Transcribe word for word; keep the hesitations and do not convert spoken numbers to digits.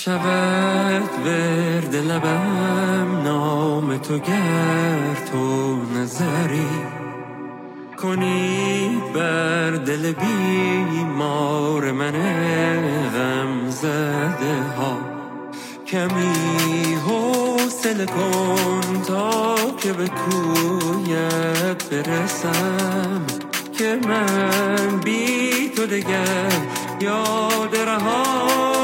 شود ورد لبم نام تو گر تو نظری کنی بر دل بیمار من غم زده ها. کمی حوصله کن تا که به کویت برسم که من بی تو دگر یاد رها